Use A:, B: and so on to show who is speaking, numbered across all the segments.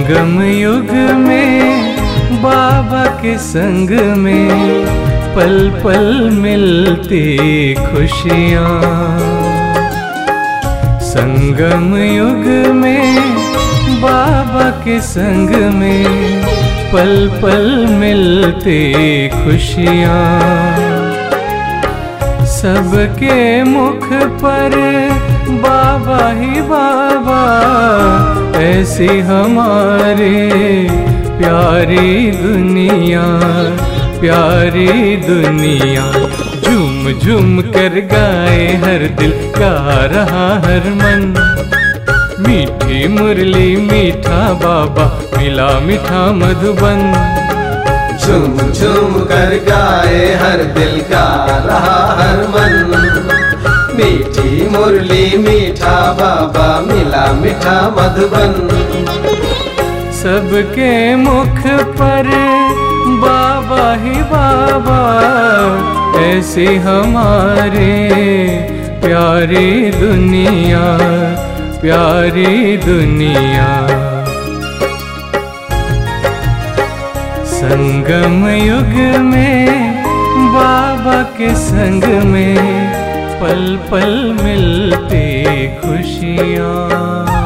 A: संगम युग में बाबा के संग में पल पल मिलती खुशियाँ। संगम युग में बाबा के संग में पल पल मिलती खुशियाँ। सबके मुख पर बाबा ही बाबा, ऐसी हमारी प्यारी दुनिया, प्यारी दुनिया। झूम झूम कर गाए हर दिल, गा रहा हर मन। मीठी मुरली मीठा बाबा, मिला मीठा मधुबन।
B: झूम झूम कर गाए हर दिल, गा रहा हर मन। मीठी मुरली मीठा बाबा, मिला मीठा मधुबन।
A: सबके मुख पर बाबा ही बाबा, ऐसी हमारे प्यारी दुनिया, प्यारी दुनिया। संगम युग में बाबा के संग में पल पल मिलती खुशियाँ।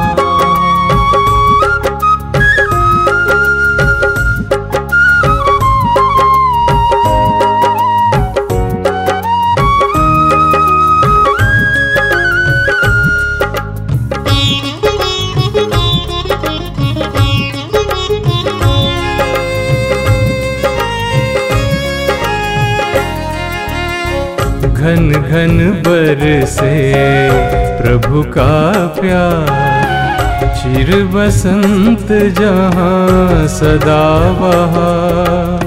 A: घन घन बरसे प्रभु का प्यार, चिर बसंत जहाँ सदा बहार।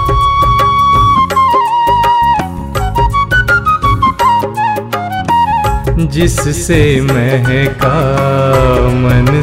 A: जिससे महका मन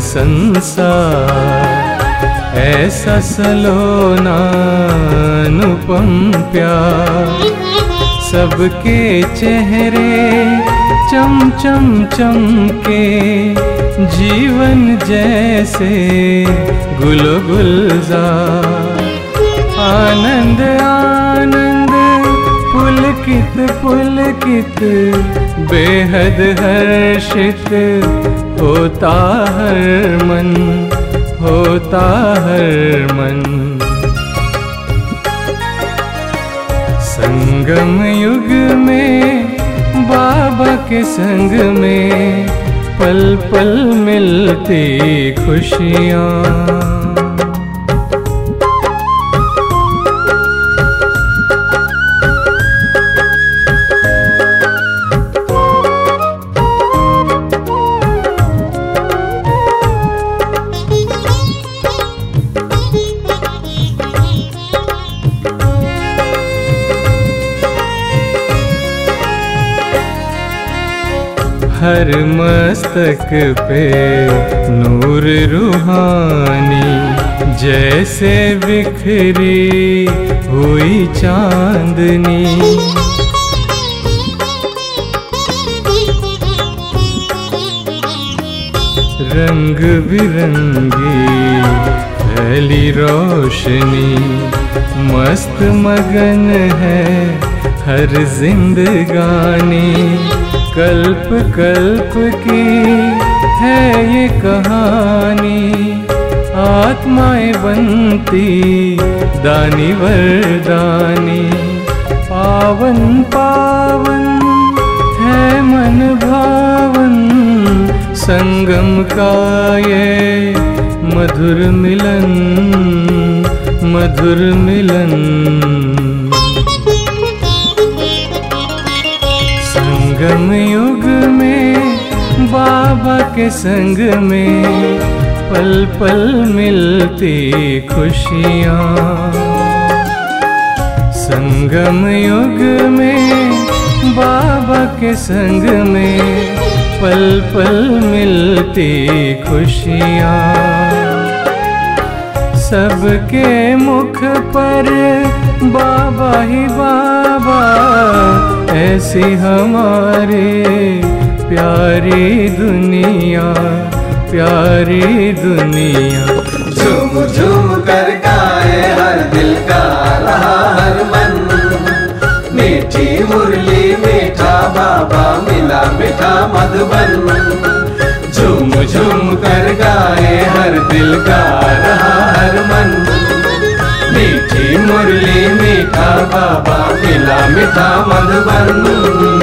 A: संसार, ऐसा सलोना अनुपम प्यार। सबके चेहरे चम चम चमके, जीवन जैसे गुल गुलजार। आनंद आनंद पुलकित पुलकित, बेहद हर्षित होता हर मन, होता हर मन। संगम युग में बाबा के संग में पल पल मिलती खुशियाँ। हर मस्तक पे नूर रूहानी, जैसे बिखरी हुई चांदनी। रंग बिरंगी फैली रोशनी, मस्त मगन है हर जिंदगानी। कल्प कल्प की है ये कहानी, आत्माएं बनती दानी वरदानी। पावन पावन है मन भावन, संगम का ये मधुर मिलन, मधुर मिलन। संगम युग में बाबा के संग में पल पल मिलती खुशियाँ। संगम युग में बाबा के संग में पल पल मिलती खुशियाँ। सबके मुख पर बाबा ही बाबा, ऐसी हमारी प्यारी दुनिया, प्यारी दुनिया।
B: झूम झूम कर गाए हर दिल का रहा हर मन। मीठी मुरली मीठा बाबा मिला मीठा मधुबन। झूम झूम कर गाए हर दिल का रहा हर मन। मीठी मुरली मीठा बाबा मिला मीठा मधुबन।